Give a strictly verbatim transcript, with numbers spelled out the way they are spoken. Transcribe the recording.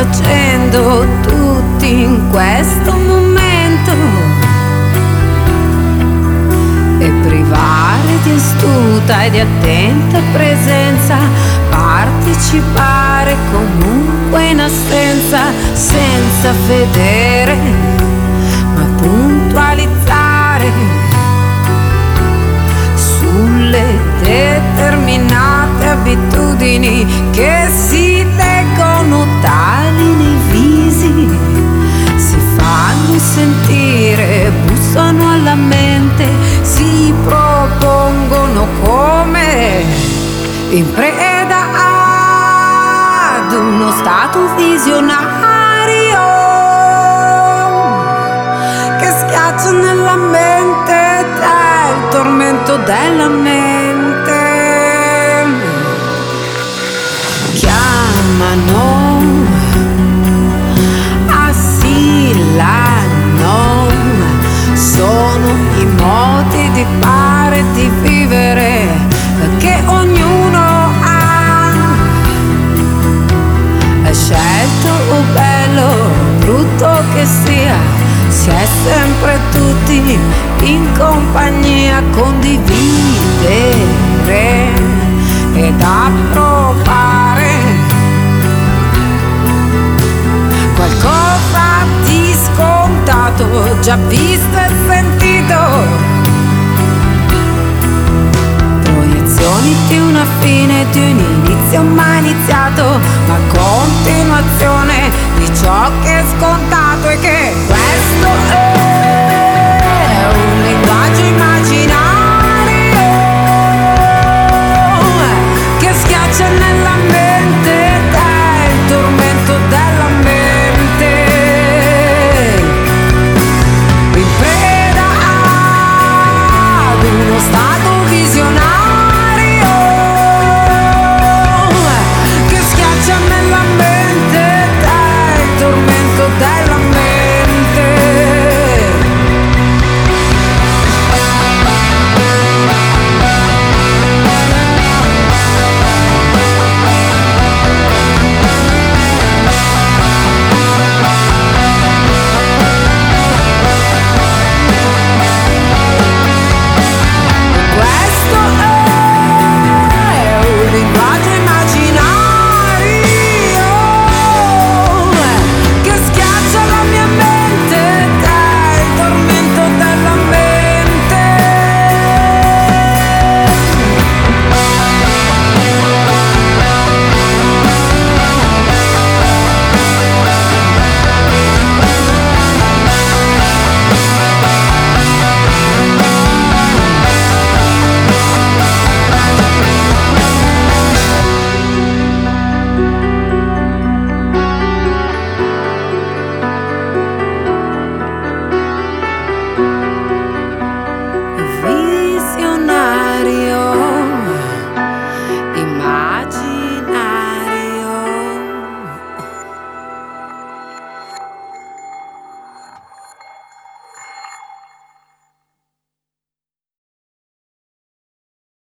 facendo tutti in questo momento, e privare di astuta e di attenta presenza, partecipare comunque in assenza, senza vedere ma puntualizzare sulle determinate abitudini che si leggono tali nei visi, si fanno sentire, bussano alla mente, si propongono come in preda ad uno stato visionario che schiaccia nella mente del tormento della mente. Chiamano, assillano, sono i modi di fare e di vivere che ognuno ha. È scelto o bello, brutto che sia, si è sempre tutti in compagnia, condividere ed approvare qualcosa di scontato, già visto e sentito, proiezioni di una fine, di un inizio mai iniziato, ma continua